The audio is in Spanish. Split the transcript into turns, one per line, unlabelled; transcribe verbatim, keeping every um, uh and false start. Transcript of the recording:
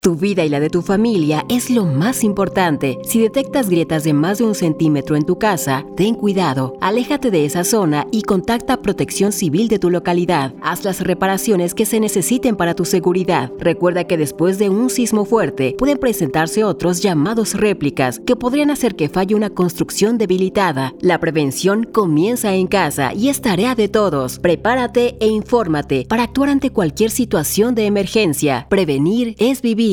Tu vida y la de tu familia es lo más importante. Si detectas grietas de más de un centímetro en tu casa, ten cuidado, aléjate de esa zona y contacta a Protección Civil de tu localidad. Haz las reparaciones que se necesiten para tu seguridad. Recuerda que después de un sismo fuerte, pueden presentarse otros llamados réplicas que podrían hacer que falle una construcción debilitada. La prevención comienza en casa y es tarea de todos. Prepárate e infórmate para actuar ante cualquier situación de emergencia. Prevenir es vivir.